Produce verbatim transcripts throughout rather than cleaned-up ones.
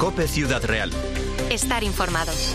COPE Ciudad Real. Estar informados.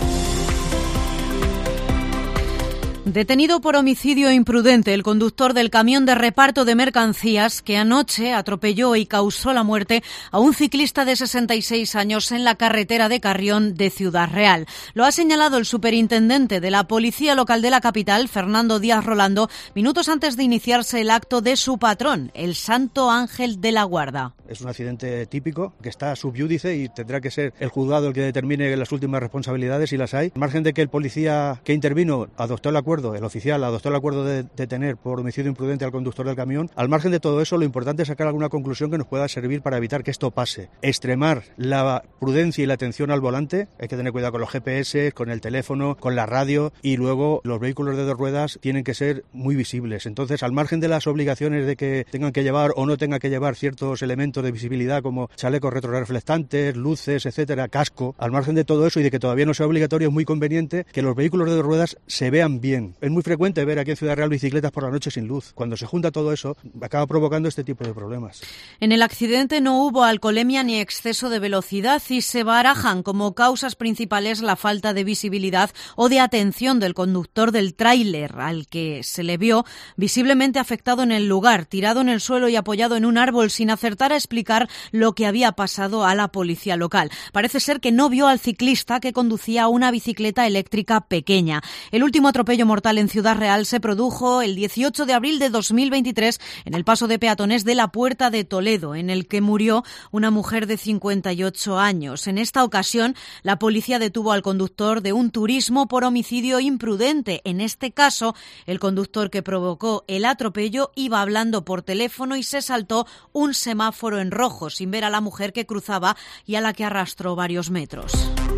Detenido por homicidio imprudente el conductor del camión de reparto de mercancías que anoche atropelló y causó la muerte a un ciclista de sesenta y seis años en la carretera de Carrión de Ciudad Real. Lo ha señalado el superintendente de la Policía Local de la capital, Fernando Díaz Rolando, minutos antes de iniciarse el acto de su patrón, el Santo Ángel de la Guarda. Es un accidente típico que está sub iudice y tendrá que ser el juzgado el que determine las últimas responsabilidades, si las hay. Al margen de que el policía que intervino adoptó el acuerdo, el oficial adoptó el acuerdo de detener por homicidio imprudente al conductor del camión, al margen de todo eso, lo importante es sacar alguna conclusión que nos pueda servir para evitar que esto pase. Extremar la prudencia y la atención al volante, hay que tener cuidado con los G P S, con el teléfono, con la radio, y luego los vehículos de dos ruedas tienen que ser muy visibles. Entonces, al margen de las obligaciones de que tengan que llevar o no tengan que llevar ciertos elementos de visibilidad como chalecos retroreflectantes, luces, etcétera, casco, al margen de todo eso y de que todavía no sea obligatorio, es muy conveniente que los vehículos de dos ruedas se vean bien. Es muy frecuente ver aquí en Ciudad Real bicicletas por la noche sin luz. Cuando se junta todo eso, acaba provocando este tipo de problemas. En el accidente no hubo alcoholemia ni exceso de velocidad y se barajan como causas principales la falta de visibilidad o de atención del conductor del tráiler, al que se le vio visiblemente afectado en el lugar, tirado en el suelo y apoyado en un árbol sin acertar a explicar lo que había pasado a la policía local. Parece ser que no vio al ciclista que conducía una bicicleta eléctrica pequeña. El último atropello mortal en Ciudad Real se produjo el dieciocho de abril de dos mil veintitrés en el paso de peatones de la Puerta de Toledo, en el que murió una mujer de cincuenta y ocho años. En esta ocasión, la policía detuvo al conductor de un turismo por homicidio imprudente. En este caso, el conductor que provocó el atropello iba hablando por teléfono y se saltó un semáforo en rojo sin ver a la mujer que cruzaba y a la que arrastró varios metros.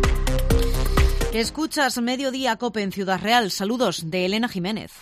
Escuchas Mediodía COPE en Ciudad Real. Saludos de Elena Jiménez.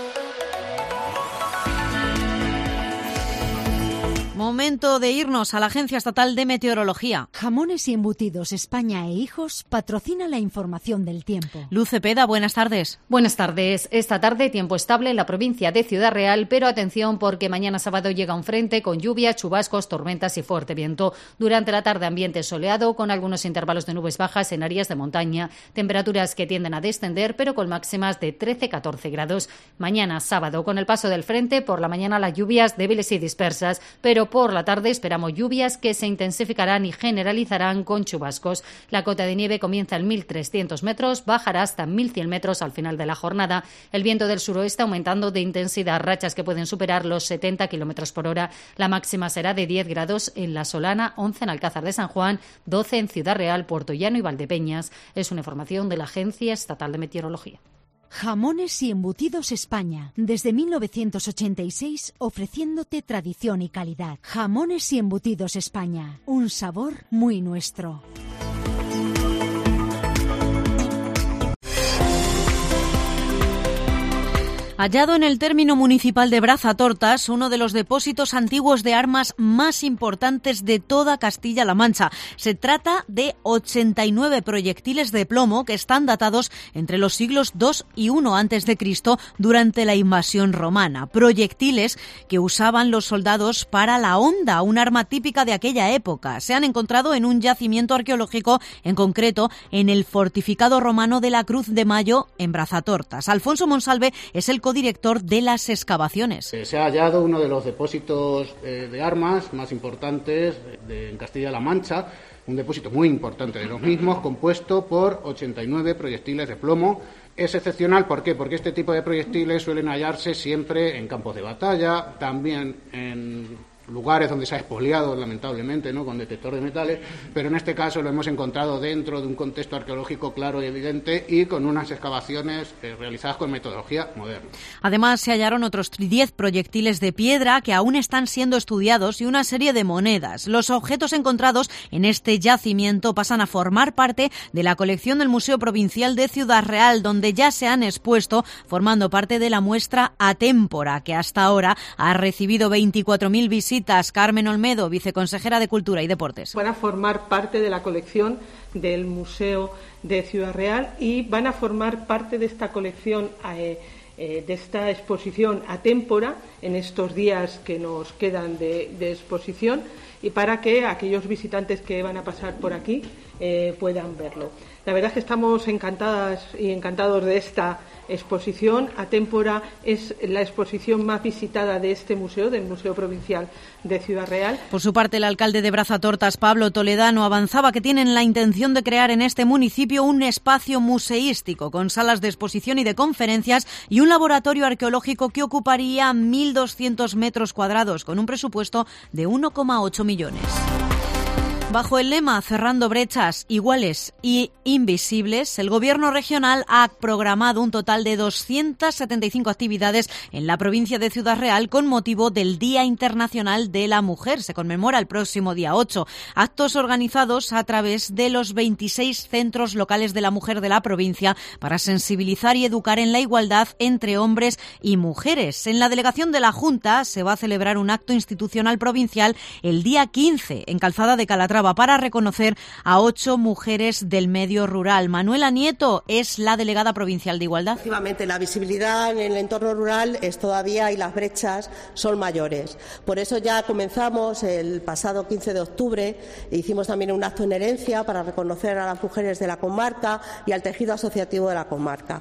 Momento de irnos a la Agencia Estatal de Meteorología. Jamones y Embutidos España e Hijos patrocina la información del tiempo. Luz Cepeda, buenas tardes. Buenas tardes. Esta tarde tiempo estable en la provincia de Ciudad Real, pero atención porque mañana sábado llega un frente con lluvias, chubascos, tormentas y fuerte viento. Durante la tarde ambiente soleado con algunos intervalos de nubes bajas en áreas de montaña. Temperaturas que tienden a descender pero con máximas de trece a catorce grados. Mañana sábado con el paso del frente, por la mañana las lluvias débiles y dispersas, pero por la tarde esperamos lluvias que se intensificarán y generalizarán con chubascos. La cota de nieve comienza en mil trescientos metros, bajará hasta mil cien metros al final de la jornada. El viento del suroeste aumentando de intensidad, rachas que pueden superar los setenta kilómetros por hora. La máxima será de diez grados en La Solana, once en Alcázar de San Juan, doce en Ciudad Real, Puerto Llano y Valdepeñas. Es una información de la Agencia Estatal de Meteorología. Jamones y Embutidos España, desde mil novecientos ochenta y seis ofreciéndote tradición y calidad. Jamones y Embutidos España, un sabor muy nuestro. Hallado en el término municipal de Brazatortas, uno de los depósitos antiguos de armas más importantes de toda Castilla-La Mancha. Se trata de ochenta y nueve proyectiles de plomo que están datados entre los siglos dos y uno antes de Cristo durante la invasión romana. Proyectiles que usaban los soldados para la honda, un arma típica de aquella época. Se han encontrado en un yacimiento arqueológico, en concreto en el fortificado romano de la Cruz de Mayo en Brazatortas. Alfonso Monsalve es el codirector de las excavaciones. Se ha hallado uno de los depósitos eh, de armas más importantes de, en Castilla-La Mancha, un depósito muy importante de los mismos, compuesto por ochenta y nueve proyectiles de plomo. Es excepcional, ¿por qué? Porque este tipo de proyectiles suelen hallarse siempre en campos de batalla, también en lugares donde se ha expoliado, lamentablemente, ¿no?, con detector de metales, pero en este caso lo hemos encontrado dentro de un contexto arqueológico claro y evidente y con unas excavaciones eh, realizadas con metodología moderna. Además, se hallaron otros diez proyectiles de piedra que aún están siendo estudiados y una serie de monedas. Los objetos encontrados en este yacimiento pasan a formar parte de la colección del Museo Provincial de Ciudad Real, donde ya se han expuesto, formando parte de la muestra Atémpora, que hasta ahora ha recibido veinticuatro mil visitas. Carmen Olmedo, viceconsejera de Cultura y Deportes. Van a formar parte de la colección del Museo de Ciudad Real y van a formar parte de esta colección eh, eh, de esta exposición a témpora en estos días que nos quedan de, de exposición y para que aquellos visitantes que van a pasar por aquí eh, puedan verlo. La verdad es que estamos encantadas y encantados de esta exposición. A témpora es la exposición más visitada de este museo, del Museo Provincial de Ciudad Real. Por su parte, el alcalde de Brazatortas, Pablo Toledano, avanzaba que tienen la intención de crear en este municipio un espacio museístico con salas de exposición y de conferencias y un laboratorio arqueológico que ocuparía mil doscientos metros cuadrados con un presupuesto de uno coma ocho millones. Bajo el lema Cerrando brechas iguales y invisibles, el Gobierno regional ha programado un total de doscientas setenta y cinco actividades en la provincia de Ciudad Real con motivo del Día Internacional de la Mujer. Se conmemora el próximo día ocho. Actos organizados a través de los veintiséis centros locales de la mujer de la provincia para sensibilizar y educar en la igualdad entre hombres y mujeres. En la delegación de la Junta se va a celebrar un acto institucional provincial el día quince en Calzada de Calatrava para reconocer a ocho mujeres del medio rural. Manuela Nieto es la delegada provincial de Igualdad. Efectivamente, la visibilidad en el entorno rural es todavía y las brechas son mayores. Por eso ya comenzamos el pasado quince de octubre, e hicimos también un acto en Herencia para reconocer a las mujeres de la comarca y al tejido asociativo de la comarca.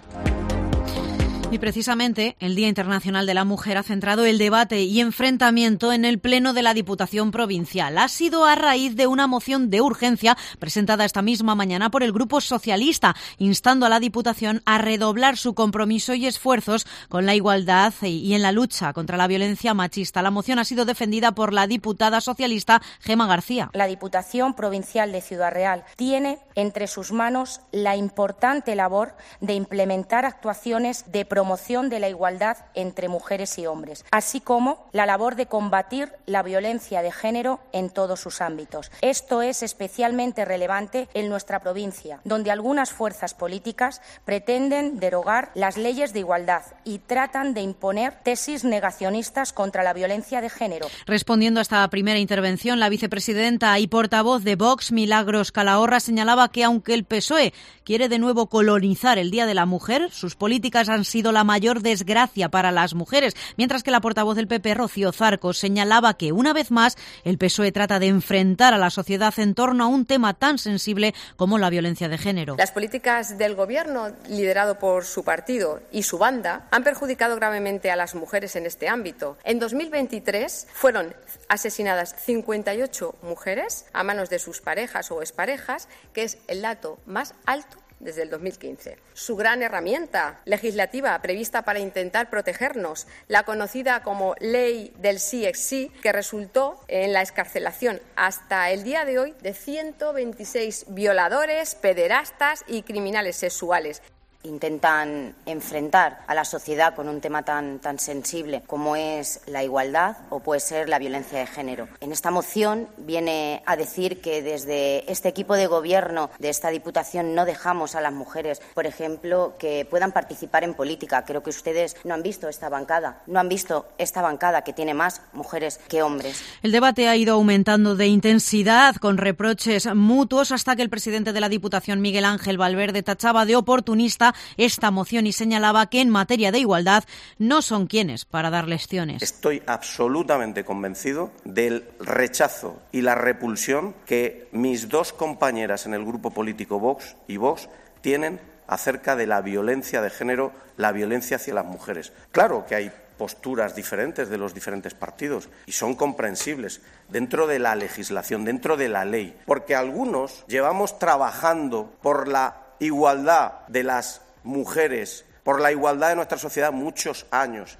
Y precisamente el Día Internacional de la Mujer ha centrado el debate y enfrentamiento en el Pleno de la Diputación Provincial. Ha sido a raíz de una moción de urgencia presentada esta misma mañana por el Grupo Socialista, instando a la Diputación a redoblar su compromiso y esfuerzos con la igualdad y en la lucha contra la violencia machista. La moción ha sido defendida por la diputada socialista Gemma García. La Diputación Provincial de Ciudad Real tiene entre sus manos la importante labor de implementar actuaciones de promoción de la igualdad entre mujeres y hombres, así como la labor de combatir la violencia de género en todos sus ámbitos. Esto es especialmente relevante en nuestra provincia, donde algunas fuerzas políticas pretenden derogar las leyes de igualdad y tratan de imponer tesis negacionistas contra la violencia de género. Respondiendo a esta primera intervención, la vicepresidenta y portavoz de Vox, Milagros Calahorra, señalaba que aunque el P S O E quiere de nuevo colonizar el Día de la Mujer, sus políticas han sido la mayor desgracia para las mujeres, mientras que la portavoz del P P, Rocío Zarco, señalaba que una vez más el P S O E trata de enfrentar a la sociedad en torno a un tema tan sensible como la violencia de género. Las políticas del Gobierno, liderado por su partido y su banda, han perjudicado gravemente a las mujeres en este ámbito. En dos mil veintitrés fueron asesinadas cincuenta y ocho mujeres a manos de sus parejas o exparejas, que es el dato más alto desde el dos mil quince. Su gran herramienta legislativa prevista para intentar protegernos, la conocida como Ley del Sí es Sí, que resultó en la excarcelación hasta el día de hoy de ciento veintiséis violadores, pederastas y criminales sexuales. Intentan enfrentar a la sociedad con un tema tan, tan sensible como es la igualdad o puede ser la violencia de género. En esta moción viene a decir que desde este equipo de gobierno de esta Diputación no dejamos a las mujeres, por ejemplo, que puedan participar en política. Creo que ustedes no han visto esta bancada, no han visto esta bancada que tiene más mujeres que hombres. El debate ha ido aumentando de intensidad con reproches mutuos hasta que el presidente de la Diputación, Miguel Ángel Valverde, tachaba de oportunista esta moción y señalaba que en materia de igualdad no son quienes para dar lecciones. Estoy absolutamente convencido del rechazo y la repulsión que mis dos compañeras en el grupo político Vox y Vox tienen acerca de la violencia de género, la violencia hacia las mujeres. Claro que hay posturas diferentes de los diferentes partidos y son comprensibles dentro de la legislación, dentro de la ley, porque algunos llevamos trabajando por la igualdad de las mujeres, por la igualdad de nuestra sociedad muchos años.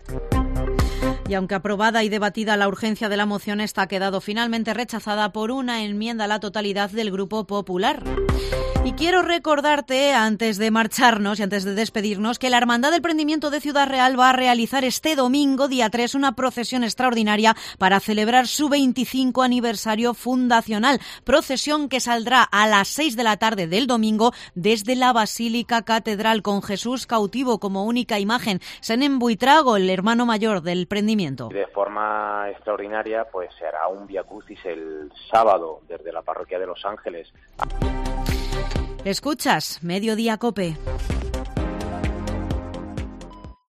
Y aunque aprobada y debatida la urgencia de la moción, esta ha quedado finalmente rechazada por una enmienda a la totalidad del Grupo Popular. Y quiero recordarte, antes de marcharnos y antes de despedirnos, que la Hermandad del Prendimiento de Ciudad Real va a realizar este domingo, día tres, una procesión extraordinaria para celebrar su veinticinco aniversario fundacional. Procesión que saldrá a las seis de la tarde del domingo desde la Basílica Catedral, con Jesús cautivo como única imagen. Senen Buitrago, el hermano mayor del Prendimiento. De forma extraordinaria, pues se hará un Vía Crucis el sábado desde la Parroquia de Los Ángeles. Escuchas Mediodía COPE.